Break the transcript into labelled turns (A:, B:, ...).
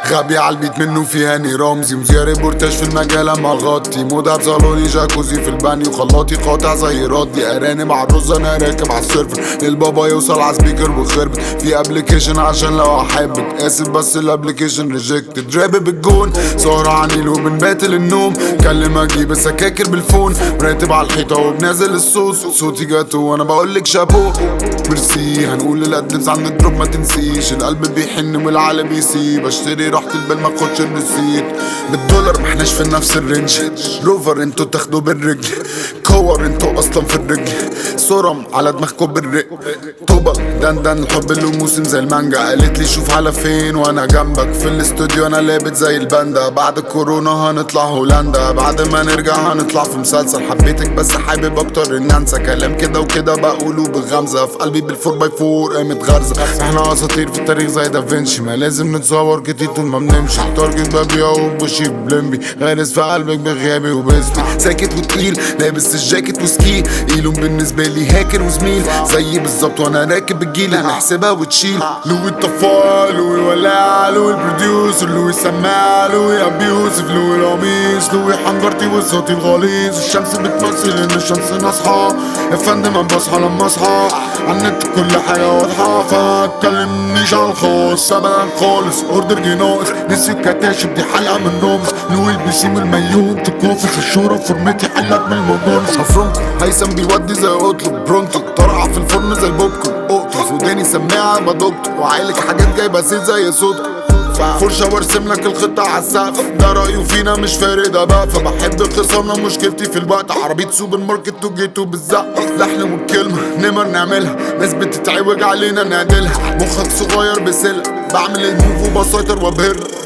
A: غبي عالبيت منه في هاني رمزي، مذيع ريبورتاج في المجال اما غطي، مودها بصالوني جاكوزي في البانيو، خلاطي قاطع زي ردي، ارانب عالرز انا راكب عالسيرفر، للبابا يوصل عالسبيكر وخربت في ابليكيشن عشان لو احبك، اسف بس الابليكيشن ريجكتد، راب بالجون سهرة عنيل وبنباتل النوم، كلم اجيب السكاكر بالفون، مراتب عالحيطة وبنازل الصوت، صوتي جاتو وانا بقولك شابو ميرسي، هنقول للأدلبس عن الدروب ما تنسيش، القلب بيحن والعالم يسيب، اشتري راحة البال ما اخدش الريسيت، بالدولار محناش في نفس الرينج، روفر انتو تاخدوا بالرجل، كور انتو اصلا في الرجل، صرم على دماغكوا بالرق، طوبة دندن الحب له موسم زي المانجا، قالت لي شوف على فين وانا جنبك، في الاستوديو انا لابت زي الباندا، بعد الكورونا هنطلع هولندا، بعد ما نرجع هنطلع في مسلسل، حبيتك بس حابب اكتر ان انسى، كلام كده وكده بقوله بغمزة، في قلبي بالفور باي فور قامت غرزة، احنا اساطير في التاريخ زي دافنشي، ما لازم نتصور كتير طول ما بنمشي، تارجت ببيع وبشي بلمبي، غارس في قلبك بغيابي وباسمي، ساكت وتقيل لابس الجاكيت وسكي، ايلون بالنسبة لي هاكر وزميل، زي بالظبط وانا راكب الجيل، هنحسبها وتشيل، لوي الطفال لوي ولع لوي البروديوسر لوي سماع لوي ابي يوسف لوي القميص لوي حنجرتي وصوتي الغليظ، الشمس بتمثل ان الشمس ناصحة، يا فندم انا بصحى لما اصحى، عالنت كل حاجة واضحة، فمتكلمنيش عن الخاص ابدا خالص، اوردر جه ناقص، نسي الكتاشف دي حلقة من رامز، لوي البسيم الميوم تكوفس الشهرة فورمتي حلت من المجانس، افرونكو هيثم بيودي زي اطلب برونتو، طرقع في الفرن زي البوبكورن، اقطف وداني سماعة بدكتور، وعايلك حاجات جايبة زيت زي صوتكم، فرشة وارسم لك الخطة عالسقف، ده رأيه فينا مش فارق ده بقى، فبحب خصامنا مشكلتي في الوقت، عربية سوبر ماركت وجيتو بالزق، لحن والكلمة نمر نعملها، ناس بتتعوج علينا نعدلها، مخك صغير بسلة، بعمل الموف وبسيطر وابهر،